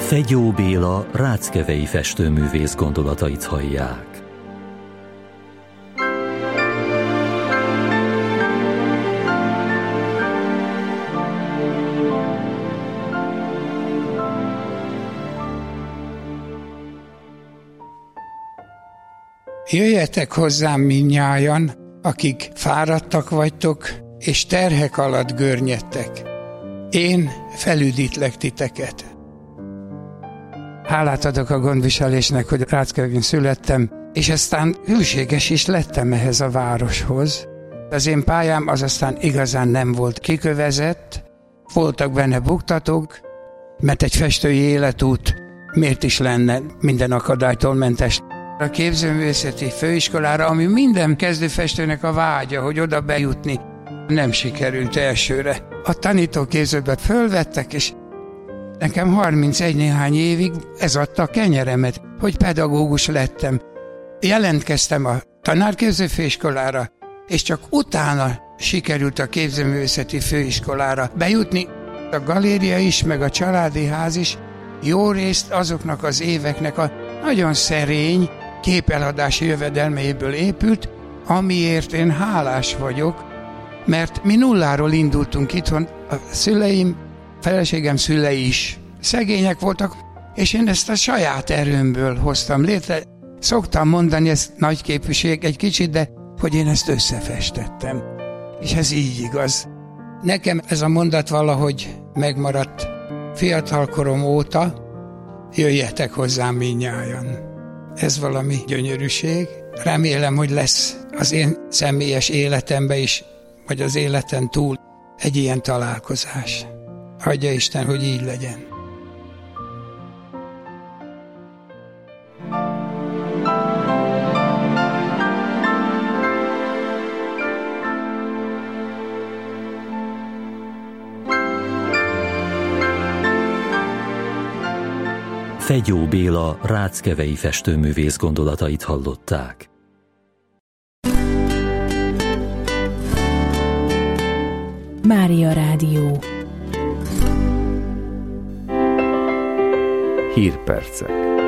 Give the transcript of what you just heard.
Fegyó Béla ráckevei festőművész gondolatait hallják. Jöjjetek hozzám mindnyájan, akik fáradtak vagytok, és terhek alatt görnyedtek. Én felüdítlek titeket. Hálát adok a gondviselésnek, hogy Ráckevén születtem, és aztán hűséges is lettem ehhez a városhoz. Az én pályám az aztán igazán nem volt kikövezett, voltak benne buktatók, mert egy festői életút miért is lenne minden akadálytól mentes. A képzőművészeti főiskolára, ami minden kezdőfestőnek a vágya, hogy oda bejutni, nem sikerült elsőre. A tanítóképzőbe fölvettek, és nekem 31 néhány évig ez adta a kenyeremet, hogy pedagógus lettem. Jelentkeztem a tanárképzőfőiskolára, és csak utána sikerült a képzőművészeti főiskolára bejutni. A galéria is, meg a családi ház is jó részt azoknak az éveknek a nagyon szerény képeladási jövedelmeiből épült, amiért én hálás vagyok, mert mi nulláról indultunk itthon, a szüleim, feleségem szülei is szegények voltak, és én ezt a saját erőmből hoztam létre. Szoktam mondani, ez nagy képűség egy kicsit, de hogy én ezt összefestettem. És ez így igaz. Nekem ez a mondat valahogy megmaradt fiatalkorom óta, jöjjetek hozzám mindnyájan. Ez valami gyönyörűség. Remélem, hogy lesz az én személyes életemben is, vagy az életen túl egy ilyen találkozás. Adja Isten, hogy így legyen. Fegyó Béla ráckevei festőművész gondolatait hallották. Mária Rádió. Hírpercek.